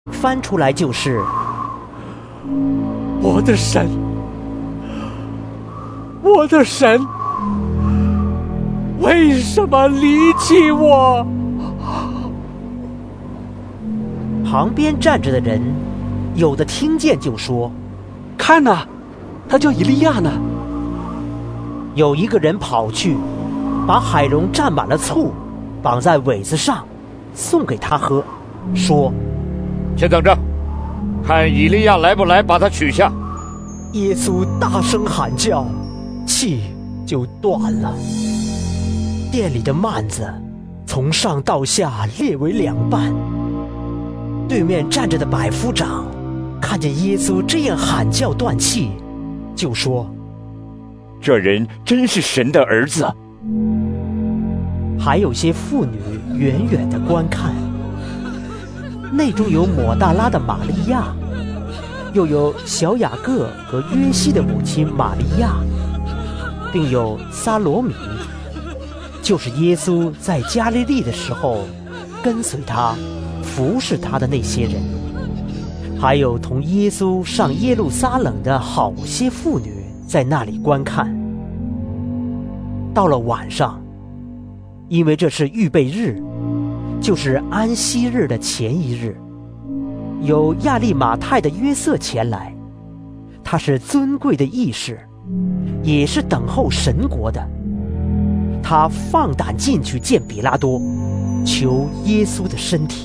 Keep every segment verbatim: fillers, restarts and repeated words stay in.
翻出来就是我的神，我的神，为什么离弃我？ 旁边站着的人有的听见就说， 看哪，他叫以利亚呢。 有一个人跑去把海蓉蘸满了醋绑在苇子上送给他喝，说， 先等着，看以利亚来不来把他取下。 耶稣大声喊叫，气就断了。店里的幔子从上到下裂为两半。对面站着的百夫长看见耶稣这样喊叫断气，就说， 这人真是神的儿子。 还有些妇女远远地观看，内中有抹大拉的玛利亚，又有小雅各和约西的母亲玛利亚，并有撒罗米，就是耶稣在加利利的时候跟随他服侍他的那些人，还有同耶稣上耶路撒冷的好些妇女在那里观看。到了晚上，因为这是预备日，就是安息日的前一日，有亚利马太的约瑟前来，他是尊贵的义士，也是等候神国的。他放胆进去见比拉多，求耶稣的身体。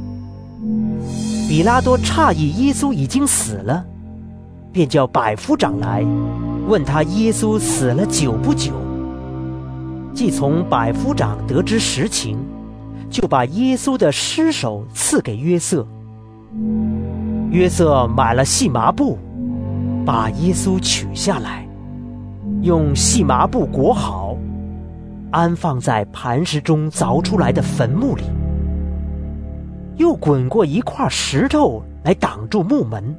比拉多诧异耶稣已经死了，便叫百夫长来问他耶稣死了久不久。既从百夫长得知实情，就把耶稣的尸首赐给约瑟。约瑟买了细麻布，把耶稣取下来，用细麻布裹好，安放在磐石中凿出来的坟墓里，又滚过一块石头来挡住墓门。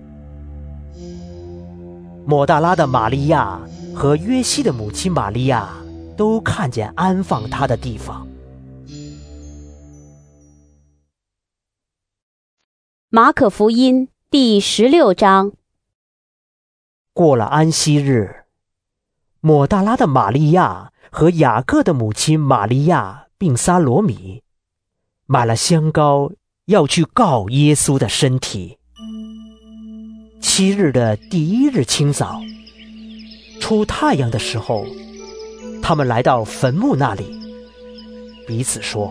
抹大拉的玛利亚和约西的母亲玛利亚都看见安放他的地方。 马可福音第十六章。 过了安息日，抹大拉的玛利亚和雅各的母亲玛利亚并撒罗米买了香膏，要去告耶稣的身体。七日的第一日清早，出太阳的时候，他们来到坟墓那里，彼此说，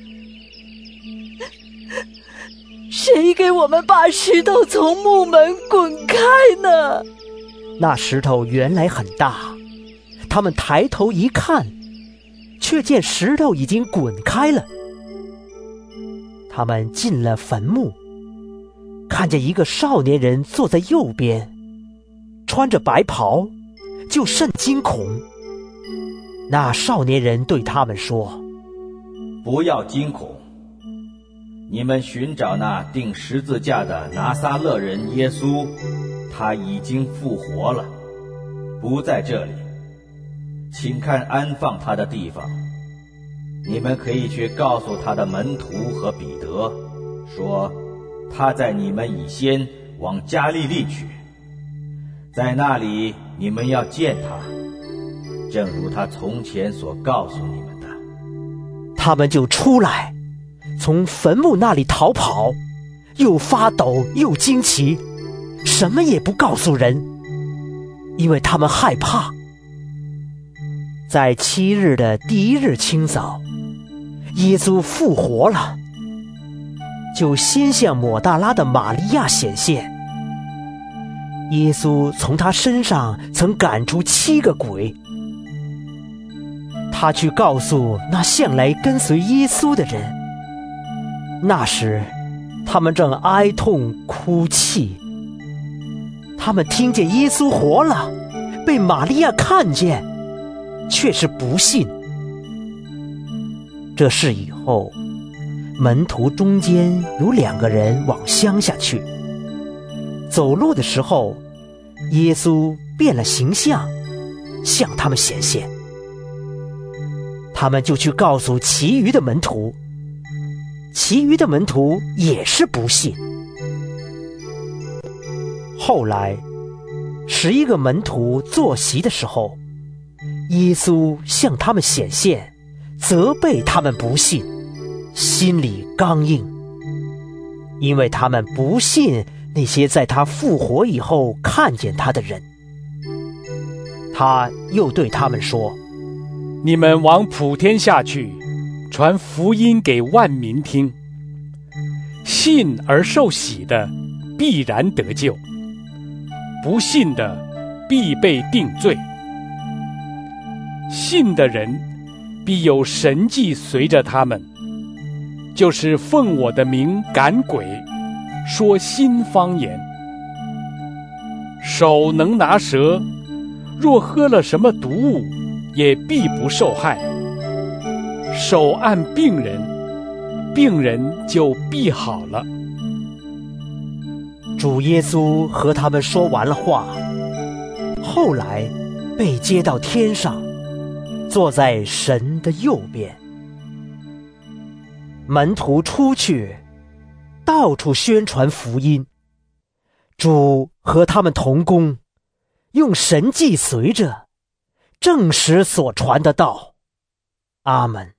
谁给我们把石头从墓门滚开呢？ 那石头原来很大，他们抬头一看，却见石头已经滚开了。他们进了坟墓，看见一个少年人坐在右边，穿着白袍，就甚惊恐。那少年人对他们说， 不要惊恐，你们寻找那钉十字架的拿撒勒人耶稣，他已经复活了，不在这里，请看安放他的地方。你们可以去告诉他的门徒和彼得，说他在你们以先往加利利去，在那里你们要见他，正如他从前所告诉你们的。 他们就出来，从坟墓那里逃跑，又发抖又惊奇，什么也不告诉人，因为他们害怕。在七日的第一日清早，耶稣复活了，就先向抹大拉的玛利亚显现。耶稣从他身上曾赶出七个鬼。他去告诉那向来跟随耶稣的人，那时他们正哀痛哭泣。他们听见耶稣活了，被玛利亚看见，却是不信。这事以后，门徒中间有两个人往乡下去，走路的时候，耶稣变了形象，向他们显现。他们就去告诉其余的门徒，其余的门徒也是不信。 后来，十一个门徒坐席的时候，耶稣向他们显现，责备他们不信，心里刚硬，因为他们不信那些在他复活以后看见他的人。他又对他们说： 你们往普天下去，传福音给万民听。信而受洗的，必然得救；不信的，必被定罪。信的人，必有神迹随着他们，就是奉我的名赶鬼，说新方言。手能拿蛇，若喝了什么毒物，也必不受害。手按病人，病人就必好了。 主耶稣和他们说完了话，后来被接到天上，坐在神的右边。门徒出去，到处宣传福音。主和他们同工，用神迹随着，证实所传的道。阿们。